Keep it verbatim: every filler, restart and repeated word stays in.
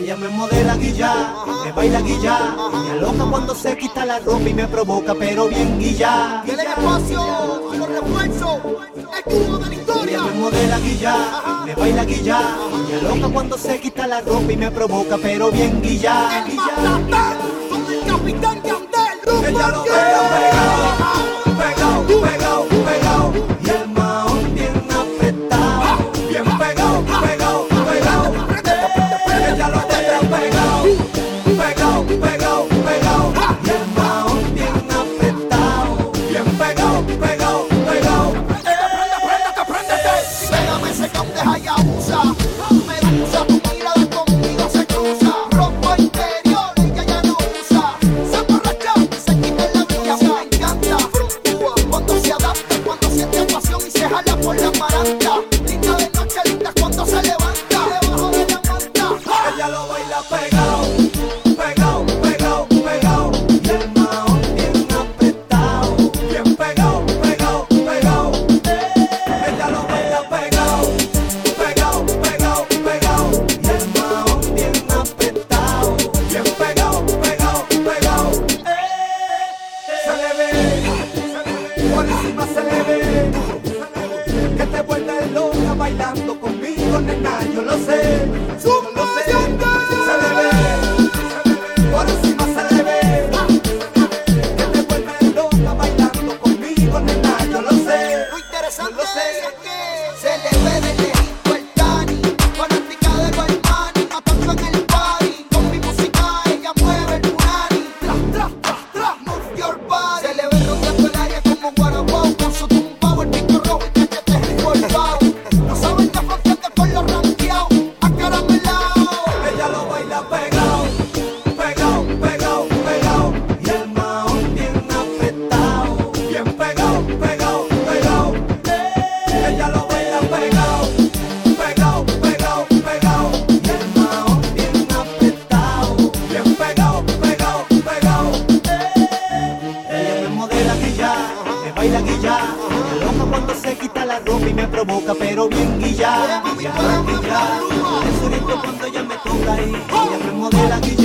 Ella me modela guilla, me baila guilla, me loca cuando se quita la ropa y me provoca, pero bien guilla. Tiene espacio a los refuerzos, el cubo de la historia. Ella me modela guilla, me baila guilla, me loca cuando se quita la ropa y me provoca, pero bien guilla. El matatán, con el capitán Yandel. Ella lo baila pegado, pegado, pegado, pegado, y el maón bien apretado, bien pegado, pegado, pegado. Ella lo baila pegado, pegado, pegado, pegado, y el maón bien apretado, bien pegado, pegado, pegado. Prende, prende, que préndete. Pégame ese count de Hayabusa. Me gusta tu mirada conmigo se cruza. Ropa interior, ella ya no usa. Se emborracha, se quita la blusa. Me encanta, fluctúa cuando se adapta, cuando siente pasión y se jala por la maranta. Linda de noche, linda cuando se levanta. Debajo de la manta. Ella lo baila pegado, pegado, pegado, pegado, y el maón bien apretado, bien pegado, pegado, pegado. Ella lo baila pegado, pegado, pegado, pegado, y el maón bien apretado, bien pegado, pegado, pegado. Se le ve, por encima se le ve, que te vuelve loca bailando conmigo, nena, yo lo sé. Yo lo sé. Se le ve, por encima se le ve, que te vuelve loca bailando conmigo, nena, yo lo sé. Lo interesante Yo lo sé. es que se le ve de lejito el Dani, fanática de los Armani, matando en el party. Con mi música ella mueve el punani. Tra, tra, tra, tra, move your body. Se le ve rodeando el área como Guarabao, con su tumbao, el pico rojo y cachete envolvao. No saben de frontear con los ranqueados, acaramelao. Ella lo baila pegado, pegado, pegado, pegado, y el maón bien apretado, bien pegado, pegado, pegado. Ella lo baila pegado, pegado, pegado, pegado, y el maón bien apretado, bien pegado, pegado, pegado. Ella me modela guilla, me baila guilla, me loca cuando se quita la ropa y me provoca, pero bien guilla, guilla, guilla. Eso grito cuando ella me toca y ella me modela guilla.